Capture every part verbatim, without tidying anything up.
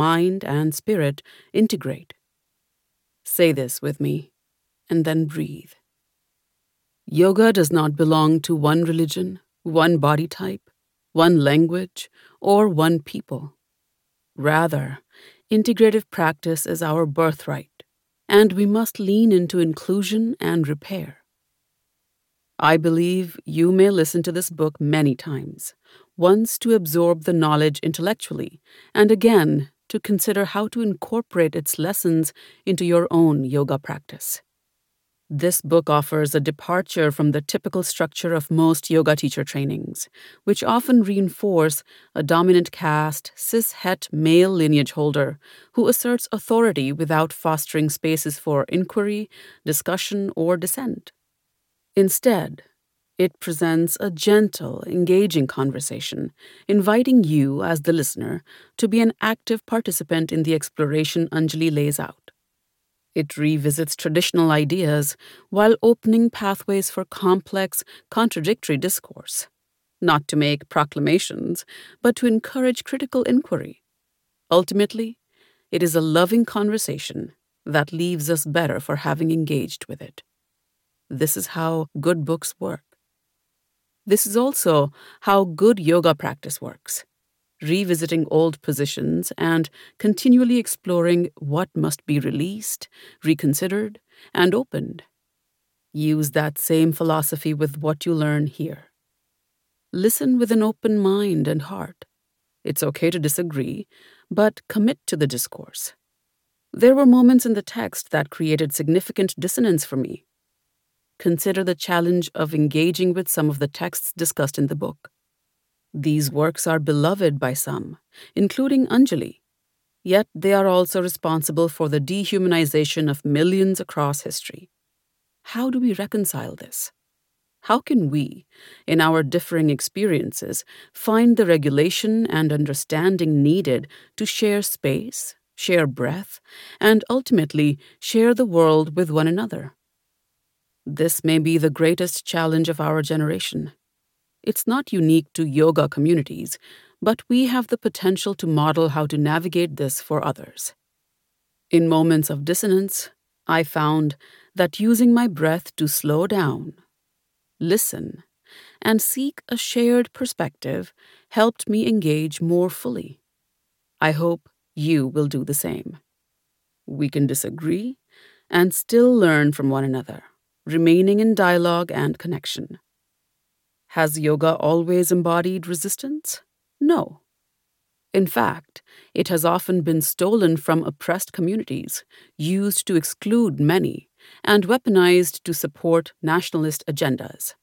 mind and spirit integrate. Say this with me, and then breathe. Yoga does not belong to one religion, one body type, one language, or one people. Rather, integrative practice is our birthright, and we must lean into inclusion and repair. I believe you may listen to this book many times, once to absorb the knowledge intellectually, and again to consider how to incorporate its lessons into your own yoga practice. This book offers a departure from the typical structure of most yoga teacher trainings, which often reinforce a dominant caste, cis-het male lineage holder who asserts authority without fostering spaces for inquiry, discussion, or dissent. Instead, it presents a gentle, engaging conversation, inviting you, as the listener, to be an active participant in the exploration Anjali lays out. It revisits traditional ideas while opening pathways for complex, contradictory discourse, not to make proclamations, but to encourage critical inquiry. Ultimately, it is a loving conversation that leaves us better for having engaged with it. This is how good books work. This is also how good yoga practice works, revisiting old positions and continually exploring what must be released, reconsidered, and opened. Use that same philosophy with what you learn here. Listen with an open mind and heart. It's okay to disagree, but commit to the discourse. There were moments in the text that created significant dissonance for me. Consider the challenge of engaging with some of the texts discussed in the book. These works are beloved by some, including Anjali, yet they are also responsible for the dehumanization of millions across history. How do we reconcile this? How can we, in our differing experiences, find the regulation and understanding needed to share space, share breath, and ultimately share the world with one another? This may be the greatest challenge of our generation. It's not unique to yoga communities, but we have the potential to model how to navigate this for others. In moments of dissonance, I found that using my breath to slow down, listen, and seek a shared perspective helped me engage more fully. I hope you will do the same. We can disagree and still learn from one another, remaining in dialogue and connection. Has yoga always embodied resistance? No. In fact, it has often been stolen from oppressed communities, used to exclude many, and weaponized to support nationalist agendas.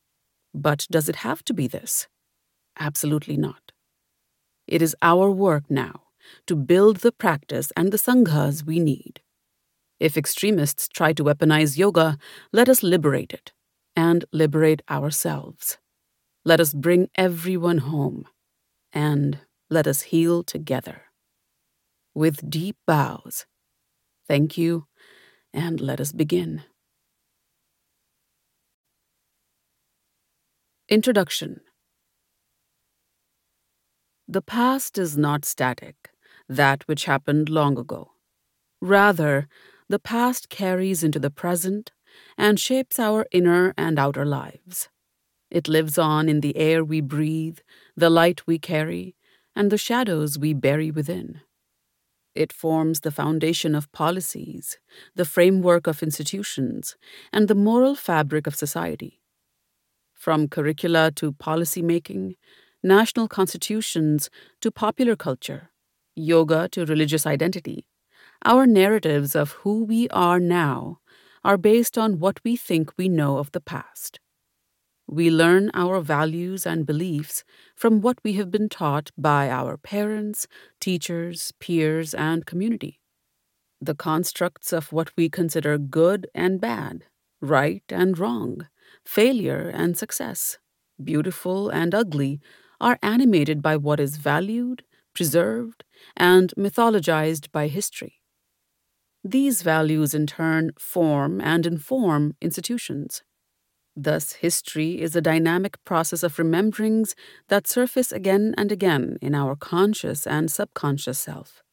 But does it have to be this? Absolutely not. It is our work now to build the practice and the sanghas we need. If extremists try to weaponize yoga, let us liberate it and liberate ourselves. Let us bring everyone home, and let us heal together. With deep bows, thank you, and let us begin. Introduction. The past is not static, that which happened long ago. Rather, the past carries into the present and shapes our inner and outer lives. It lives on in the air we breathe, the light we carry, and the shadows we bury within. It forms the foundation of policies, the framework of institutions, and the moral fabric of society. From curricula to policy making, national constitutions to popular culture, yoga to religious identity, our narratives of who we are now are based on what we think we know of the past. We learn our values and beliefs from what we have been taught by our parents, teachers, peers, and community. The constructs of what we consider good and bad, right and wrong, failure and success, beautiful and ugly, are animated by what is valued, preserved, and mythologized by history. These values, in turn, form and inform institutions. Thus, history is a dynamic process of rememberings that surface again and again in our conscious and subconscious self.